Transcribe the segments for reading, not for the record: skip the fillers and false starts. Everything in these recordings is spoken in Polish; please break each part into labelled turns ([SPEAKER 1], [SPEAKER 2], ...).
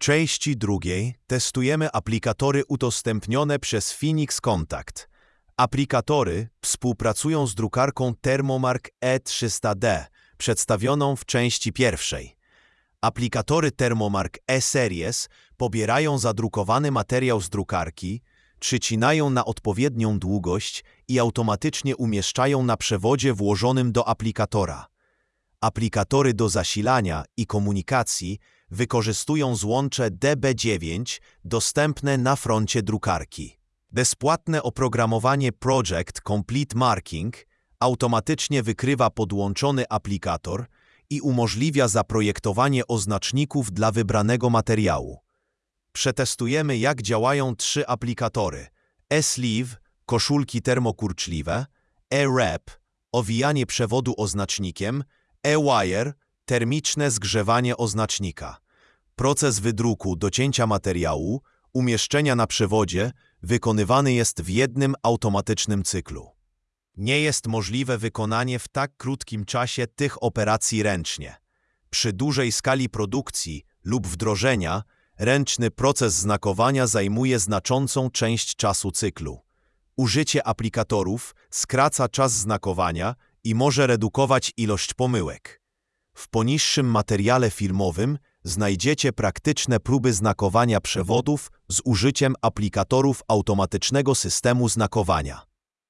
[SPEAKER 1] części drugiej testujemy aplikatory udostępnione przez Phoenix Contact. Aplikatory współpracują z drukarką Thermomark E300D, przedstawioną w części pierwszej. Aplikatory Thermomark E-Series pobierają zadrukowany materiał z drukarki, przycinają na odpowiednią długość i automatycznie umieszczają na przewodzie włożonym do aplikatora. Aplikatory do zasilania i komunikacji wykorzystują złącze DB9 dostępne na froncie drukarki. Bezpłatne oprogramowanie Project Complete Marking automatycznie wykrywa podłączony aplikator i umożliwia zaprojektowanie oznaczników dla wybranego materiału. Przetestujemy, jak działają trzy aplikatory: E-Sleeve, koszulki termokurczliwe, E-Wrap, owijanie przewodu oznacznikiem, E-Wire, termiczne zgrzewanie oznacznika. Proces wydruku, docięcia materiału, umieszczenia na przewodzie wykonywany jest w jednym automatycznym cyklu. Nie jest możliwe wykonanie w tak krótkim czasie tych operacji ręcznie. Przy dużej skali produkcji lub wdrożenia ręczny proces znakowania zajmuje znaczącą część czasu cyklu. Użycie aplikatorów skraca czas znakowania i może redukować ilość pomyłek. W poniższym materiale filmowym znajdziecie praktyczne próby znakowania przewodów z użyciem aplikatorów automatycznego systemu znakowania.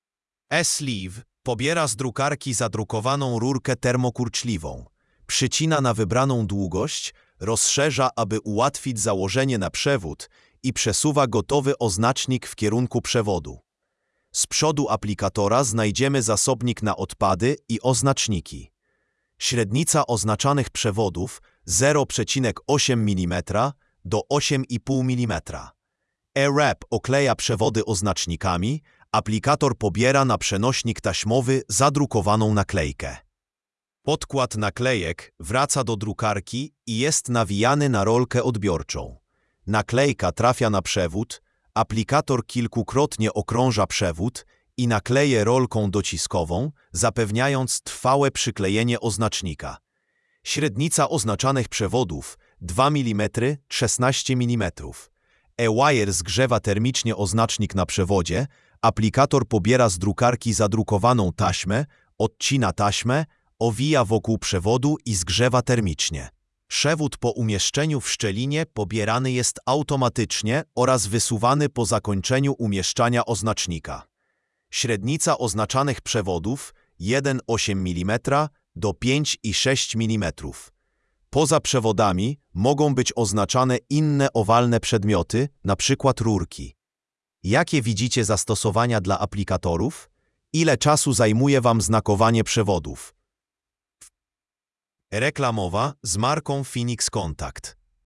[SPEAKER 1] E-Sleeve pobiera z drukarki zadrukowaną rurkę termokurczliwą, przycina na wybraną długość, rozszerza, aby ułatwić założenie na przewód i przesuwa gotowy oznacznik w kierunku przewodu. Z przodu aplikatora znajdziemy zasobnik na odpady i oznaczniki. Średnica oznaczanych przewodów 0,8 mm do 8,5 mm. E-Wrap okleja przewody oznacznikami, aplikator pobiera na przenośnik taśmowy zadrukowaną naklejkę. Podkład naklejek wraca do drukarki i jest nawijany na rolkę odbiorczą. Naklejka trafia na przewód, aplikator kilkukrotnie okrąża przewód i nakleje rolką dociskową, zapewniając trwałe przyklejenie oznacznika. Średnica oznaczanych przewodów 2 mm, 16 mm. E-Wire zgrzewa termicznie oznacznik na przewodzie, aplikator pobiera z drukarki zadrukowaną taśmę, odcina taśmę, owija wokół przewodu i zgrzewa termicznie. Przewód po umieszczeniu w szczelinie pobierany jest automatycznie oraz wysuwany po zakończeniu umieszczania oznacznika. Średnica oznaczanych przewodów 1,8 mm do 5,6 mm. Poza przewodami mogą być oznaczane inne owalne przedmioty, np. rurki. Jakie widzicie zastosowania dla aplikatorów? Ile czasu zajmuje Wam znakowanie przewodów? Reklamowa z marką Phoenix Contact.